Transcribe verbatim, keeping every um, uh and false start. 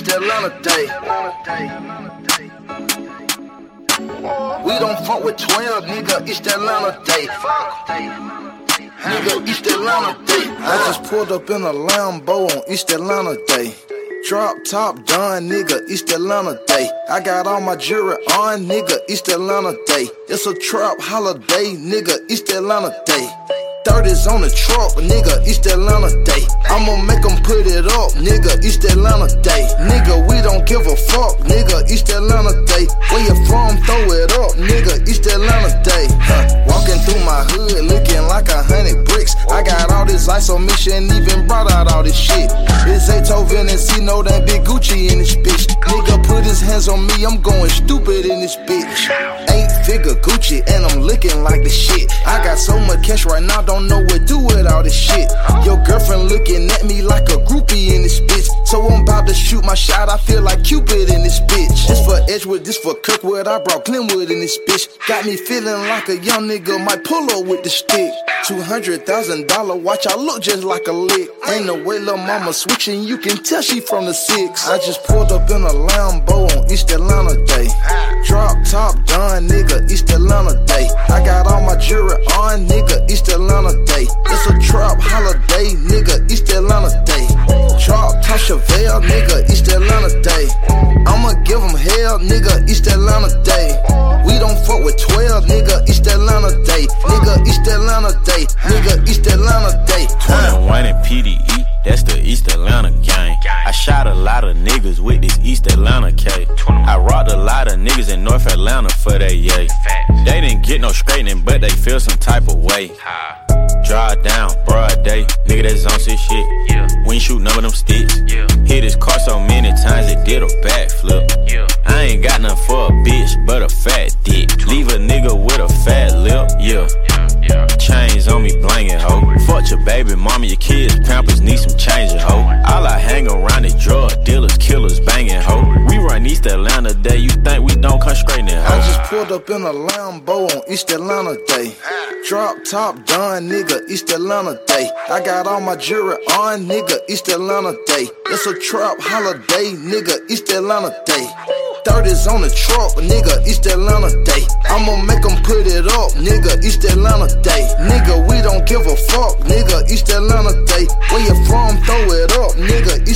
East Atlanta Day. We don't fuck with twelve, nigga, East Atlanta Day. Nigga, East Atlanta Day. I just pulled up in a Lambo on East Atlanta Day. Drop top done, nigga, East Atlanta Day. I got all my jewelry on, nigga, East Atlanta Day. It's a trap holiday, nigga, East Atlanta Day. thirties on the truck, nigga, East Atlanta Day. I'ma make them put it up, nigga, East Atlanta Day. Nigga, we don't give a fuck, nigga, East Atlanta Day. Where you from, throw it up, nigga, East Atlanta Day. Huh. Walking through my hood, looking like a hundred bricks. I got all this ice on me, shouldn't even brought out all this shit. It's Beethoven and C, know that big Gucci in this bitch. Nigga put his hands on me, I'm going stupid in this bitch. Eight figure Gucci and I'm looking like the shit. I got so much cash right now, don't know what to do with all this shit. Your girlfriend looking at me like a groupie in this bitch. So I'm about to shoot my shot, I feel like Cupid in this bitch. This for Edgewood, this for Kirkwood, I brought Glenwood in this bitch. Got me feeling like a young nigga might pull up with the stick. Two hundred thousand dollar watch, I look just like a lick. Ain't no way lil' mama switching, you can tell she from the six. I just pulled up in a Lambo on East Atlanta Day. Drop top done, nigga, East Atlanta Day. I got all my jewelry on, nigga, East Atlanta Day. It's a trap holiday, nigga, East Atlanta Day. Drop top Chevelle, nigga, East Atlanta Day. I'ma give them hell, nigga, East Atlanta Day. We don't fuck with twelve, nigga, East Atlanta Day. Nigga, East Atlanta Day. Nigga, East Atlanta Day. twenty-one and P D E, that's the East Atlanta gang. I shot a lot of niggas with this East Atlanta K. I rocked a lot of niggas in North Atlanta for that yay. They didn't get no straightening, but they feel some type of way. Drive down, broad day, nigga that's on some shit. We ain't shoot none of them sticks. Hit his car so many times it did a backflip. I ain't got nothing for a bitch but a fat dick. Leave a nigga with a fat lip, yeah. Chains on me blangin', ho. Fuck your baby mama, your kids pampers need some changing, ho. All I hang around is drug dealers, killers banging, ho. We run East Atlanta Day, you think we don't come straight in, ho? I just pulled up in a Lambo on East Atlanta Day. Drop top done, nigga, East Atlanta Day. I got all my jewelry on, nigga, East Atlanta Day. It's a trap holiday, nigga, East Atlanta Day. thirties on the truck, nigga, East Atlanta Day. I'ma make them put it up, nigga, East Atlanta Day. Nigga, we don't give a fuck, nigga, East Atlanta Day. Where you from, throw it up, nigga,